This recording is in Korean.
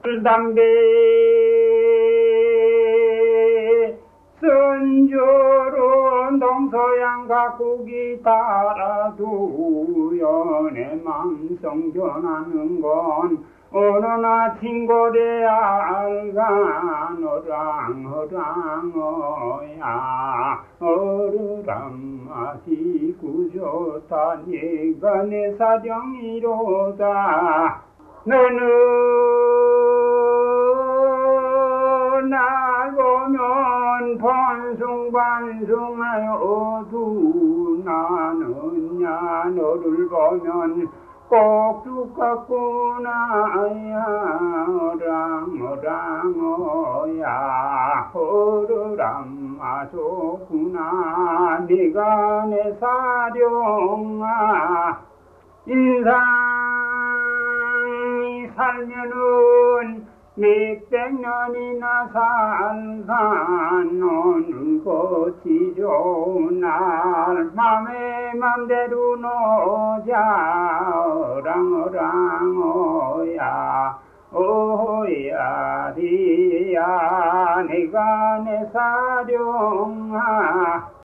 담배 선조로 동서양 각국이 따라도 연애 망성 변하는 건 어느나 친고대 알간 어랑어야 어르람마 디구좋다 네가 내 사정이로다 너는 날 보면 번숭반숭하여 어두 나는 야 너를 보면 꼭 죽겠구나 어랑어야 어르람마 좋구나 네가 내 사령아 인상이 살면은 몇백년이나 살간 너는 거치 좋은 날 맘에 맘대로 노자 어랑어야 오야 디야 네가 내 사령아